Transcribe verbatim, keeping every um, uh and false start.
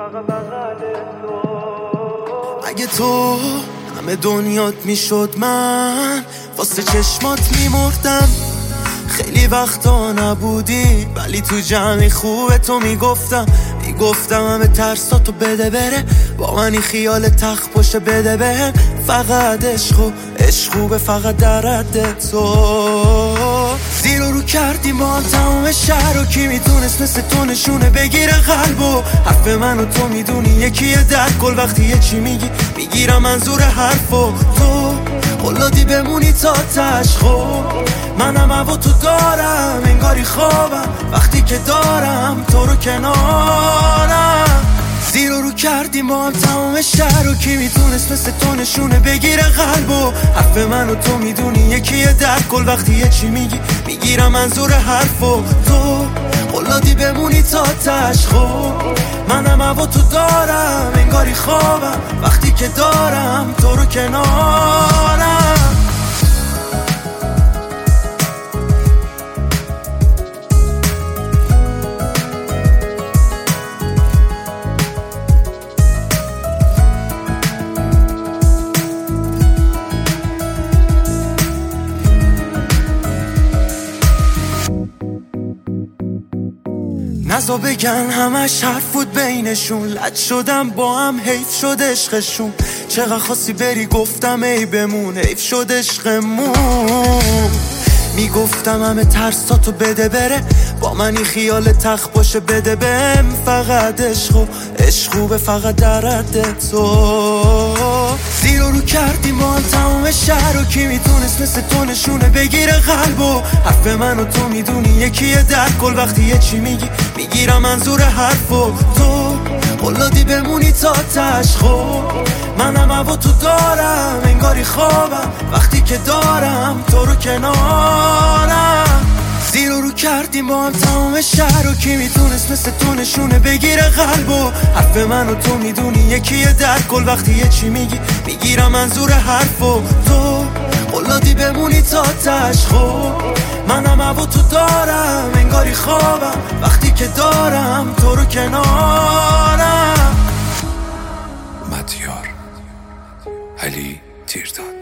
اگه تو همه دنیات میشد من واسه چشمات میمردم. خیلی وقتا نبودی ولی تو جمعی خوبه تو میگفتم میگفتم همه ترساتو بده بره، با منی خیال تخت پشت بده بهم. فقط عشق و عشق خوبه فقط در حد تو. زیر و رو کردیم با هم تمام شهر و کی میتونست مثل تو نشونه بگیره قلبو. حرف من و تو میدونی یکیه در کل، وقتی یه چی میگی میگیرم منظور حرفو. تو قلادی بمونی تا تشخو، منم هوا تو دارم انگاری خوابم وقتی که دارم تو رو کنارم. زیر و رو کردیم با هم تمام شهر و کی میتونست مثل تو نشونه بگیره قلبو. حرف من و تو میدونی یکیه در کل، وقتی یه چی میگی میگیرم منظور حرفو. تو قلادی بمونی تا تشخو، منم هوا تو دارم انگاری خوابم وقتی که دارم تو رو کنارم. نزا بگن همش حرف بود بینشون، لد شدم با هم حیف شد عشقشون. چقدر خواستی بری گفتم ای بمون، حیف شد عشقمون. میگفتم همه ترساتو بده بره، با منی خیال تخت باشه بده بهم. فقط عشق و عشق خوبه فقط در حد تو. زیر و رو کردیم با هم تمام شهر و کی میتونست مثل تو نشونه بگیره قلبو. حرف من و تو میدونی یکیه در کل، وقتی یه چی میگی میگیرم منظور حرفو. تو قلادی بمونی تا تشخو، منم هوا تو دارم انگاری خوابم وقتی که دارم تو رو کنارم. زیر و رو کردیم با هم تمام شهر و کی میتونست مثل تو نشونه بگیره قلبو. حرف من و تو میدونی یکیه در کل، وقتی یه چی میگی میگیرم منظور حرفو. تو قلادی بمونی تا تشخو، منم هوا تو دارم انگاری خوابم وقتی که دارم تو رو کنارم. مدیار علی تیرداد.